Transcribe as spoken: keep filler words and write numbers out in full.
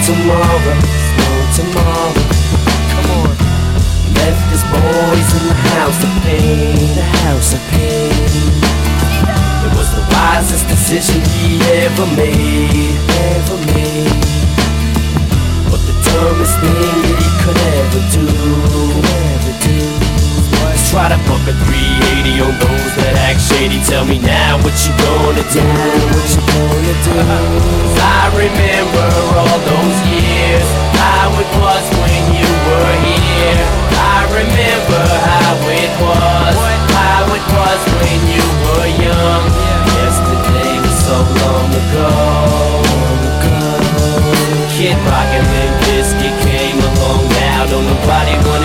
tomorrow, no tomorrow. Come on. Left his boys in the house of pain, the house of pain. It was the wisest decision he ever made, ever made. But the dumbest thing that he could ever do, ever do, was try to buck a three eighty on those that act shady. Tell me now what you gonna do, what you gonna do. Cause I remember all those years, how it was when you were here. I remember how it was, how it was when you were young. Yesterday was so long ago. Kid Rock and Limp Bizkit came along now. Don't nobody wanna